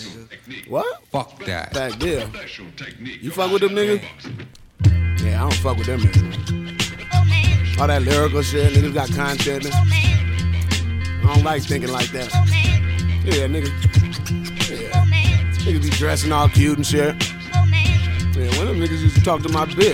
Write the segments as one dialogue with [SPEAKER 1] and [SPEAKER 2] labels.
[SPEAKER 1] What?
[SPEAKER 2] Fuck that.
[SPEAKER 1] Back deal. You fuck with them niggas? Yeah, I don't fuck with them niggas. All that lyrical shit, niggas got content. I don't like thinking like that. Yeah, niggas. Yeah. Niggas be dressing all cute and shit. Yeah, one of them niggas used to talk to my bitch.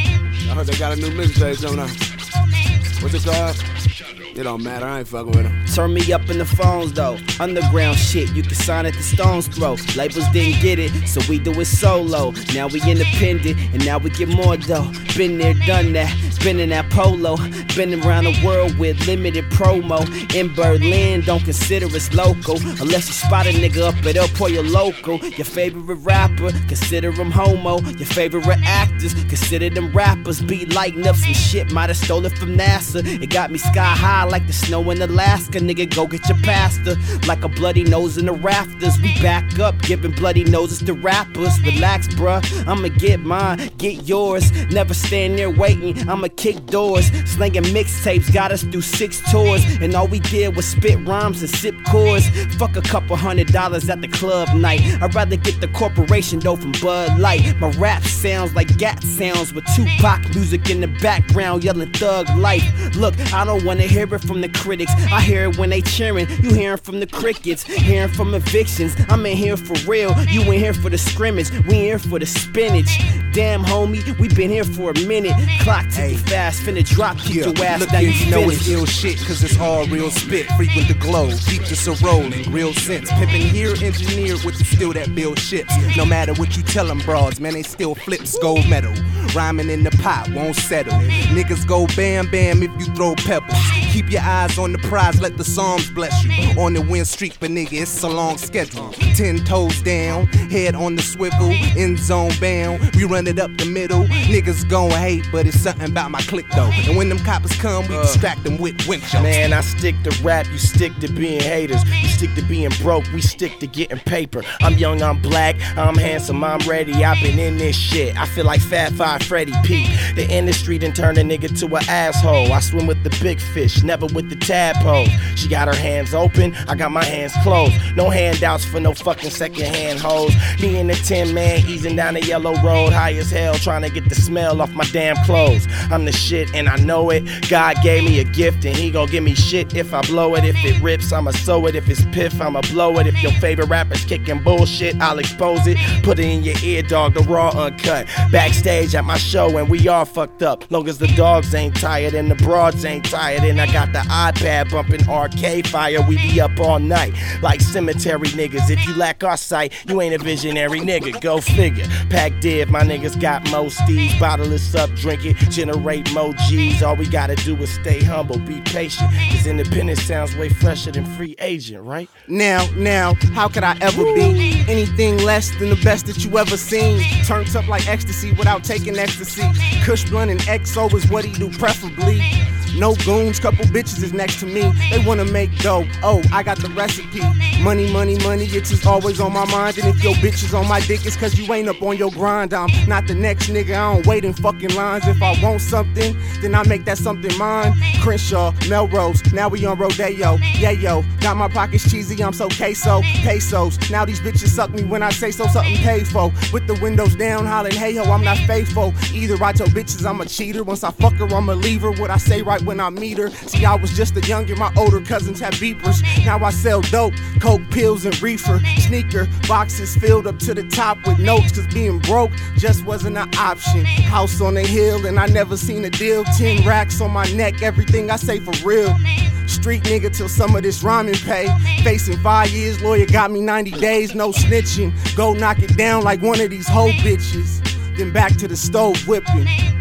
[SPEAKER 1] I heard they got a new mixtape coming out. What's it called? It don't matter, I ain't fucking with them.
[SPEAKER 3] Turn me up in the phones though. Underground shit, you can sign at the Stones throw. Labels didn't get it, so we do it solo. Now we independent, and now we get more though. Been there, done that, been in that polo. Been around the world with limited promo. In Berlin, don't consider us local. Unless you spot a nigga up at El Pollo Loco. Your favorite rapper, consider him homo. Your favorite actors, consider them rappers. Be lighting up some shit, might have stole it from NASA. It got me sky high like the snow in Alaska. Nigga, go get your pasta. Like a bloody nose in the rafters. We back up, giving bloody noses to rappers. Relax, bruh, I'ma get mine, get yours. Never stand there waiting, I'ma kick doors. Slinging mixtapes, got us through 6 tours. And all we did was spit rhymes and sip chords. Fuck a couple $100 at the club night. I'd rather get the corporation dough from Bud Light. My rap sounds like gat sounds with Tupac music in the background yelling thug life. Look, I don't wanna hear it from the critics. I hear it when they cheering. You hearing from the crickets, hearing from evictions. I'm in here for real, you in here for the scrimmage. We in here for the spinach. Damn homie, we been here for a minute. Clock ticking fast, finna drop kick your ass.
[SPEAKER 4] Look,
[SPEAKER 3] now
[SPEAKER 4] you know
[SPEAKER 3] finished.
[SPEAKER 4] it's ill shit, cause it's all real spit. Frequent the glow, keep this a rolling, real sense. Pippin' here, engineered with the steel that build ships. No matter what you tell them broads, man, they still flips gold medal. Rhyming in the pot, won't settle. Niggas go bam bam if you throw pebbles. Keep your eyes on the prize, let the Psalms bless you. On the win streak, but nigga, it's a long schedule. 10 toes down, head on the swivel, end zone bound. We run it up the middle. Niggas gon' hate, but it's something about my click though. And when them coppers come, we distract them with windshields.
[SPEAKER 5] Man, I stick to rap, you stick to being haters. You stick to being broke, we stick to getting paper. I'm young, I'm black, I'm handsome, I'm ready. I've been in this shit. I feel like Fat Five Freddy P. The industry done turned a nigga to an asshole. I swim with the big fish, never with the tadpole. She got her hands open, I got my hands closed. No handouts for no fucking secondhand hoes. Me and the 10 man easing down the yellow road, high as hell, trying to get the smell off my damn clothes. I'm the shit and I know it. God gave me a gift and he gon' give me shit if I blow it. If it rips, I'ma sew it. If it's piff, I'ma blow it. If your favorite rapper's kicking bullshit, I'll expose it. Put it in your ear, dog, the raw uncut. Backstage at my show and we all fucked up. Long as the dogs ain't tired and the broads ain't tired. And I got the iPad bumping Arcade Fire. We be up all night like cemetery niggas. If you lack our sight, you ain't a visionary nigga. Go figure. Pack div, my niggas got most steeds. Bottle us up, drink it, generate more G's. All we gotta do is stay humble, be patient. Cause independent sounds way fresher than free agent, right?
[SPEAKER 4] Now, how could I ever be anything less than the best that you ever seen? Turned up like ecstasy without taking ecstasy. Kush Blunt and XO is what he do preferably. No goons, couple bitches is next to me. They wanna make dough, oh, I got the recipe. Money, money, money, it's just always on my mind. And if your bitch is on my dick, it's cause you ain't up on your grind. I'm not the next nigga, I don't wait in fucking lines. If I want something, then I make that something mine. Crenshaw, Melrose, now we on Rodeo. Yeah, yo, got my pockets cheesy, I'm so queso. Pesos, now these bitches suck me when I say so, something paid for. With the windows down, hollering, hey ho, I'm not faithful. Either I tell bitches I'm a cheater. Once I fuck her, I'ma leave her. What I say right when I meet her. See, I was just a youngin', my older cousins had beepers. Now I sell dope, coke, pills, and reefer. Sneaker boxes filled up to the top with notes, cause being broke just wasn't an option. House on the hill, and I never seen a deal. 10 racks on my neck, everything I say for real. Street nigga till some of this rhyming pay. Facing 5 years, lawyer got me 90 days, no snitching. Go knock it down like one of these hoe bitches. Then back to the stove whipping.